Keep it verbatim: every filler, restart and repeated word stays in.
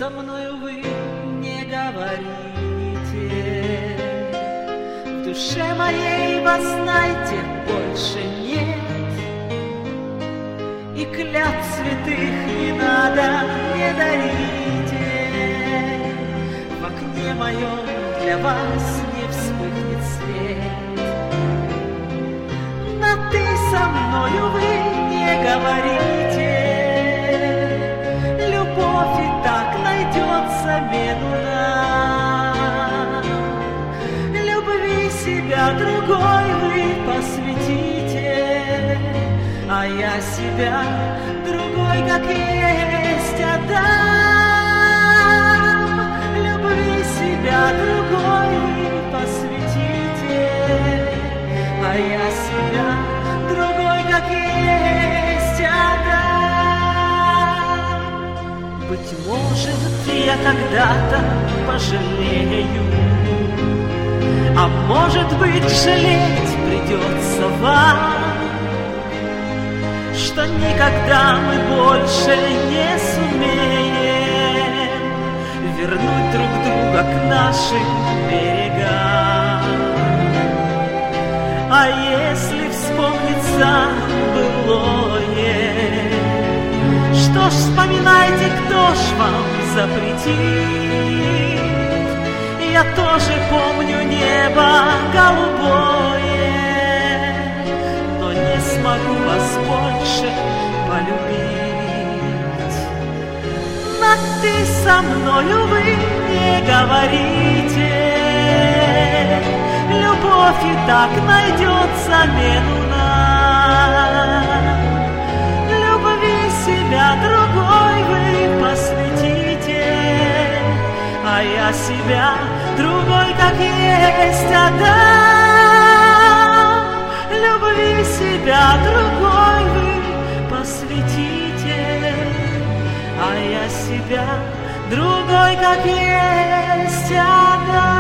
со мною вы не говорите. В душе моей вас, знаете, больше нет. И клятв святых не надо, не дарите. В окне моем для вас не вспыхнет свет. На ты со мною вы не говорите. Любовь и так найдет замену нам. Любви себя другой вы посвятите, а я себя другой, как есть, отдам. Любви себя другой вы посвятите, а я себя другой, как есть, отдам. Быть может, я когда-то пожалею, а может быть, жалеть придется вам, что никогда мы больше не сумеем вернуть друг друга к нашим берегам. А если вспомнится былое, что ж, вспоминайте, кто ж вам запретит. Я тоже помню небо голубое, но не смогу вас больше полюбить. Но ты со мною вы не говорите. Любовь и так найдет замену нам. Любви себя другой вы посвятите, а я себя другой, как есть, отдам. Любви себя другой вы посвятите, а я себя другой, как есть, отдам.